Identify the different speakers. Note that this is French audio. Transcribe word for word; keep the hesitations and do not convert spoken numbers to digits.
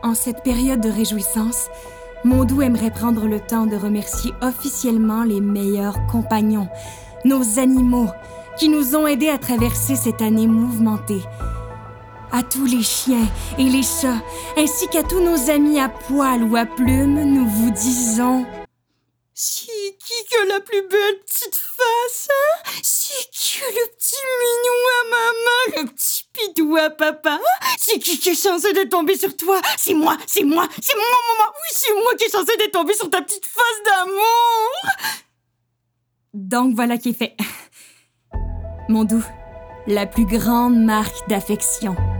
Speaker 1: En cette période de réjouissance, Mondou aimerait prendre le temps de remercier officiellement les meilleurs compagnons, nos animaux, qui nous ont aidés à traverser cette année mouvementée. À tous les chiens et les chats, ainsi qu'à tous nos amis à poil ou à plumes, nous vous disons...
Speaker 2: C'est qui que la plus belle petite face, hein? C'est qui le petit minou à maman, le petit pidou à papa? C'est qui qui est censé d'être tombé sur toi? C'est moi, c'est moi, c'est moi, maman! Oui, c'est moi qui est censé d'être tombé sur ta petite face d'amour!
Speaker 1: Donc voilà qui est fait. Mondou, la plus grande marque d'affection.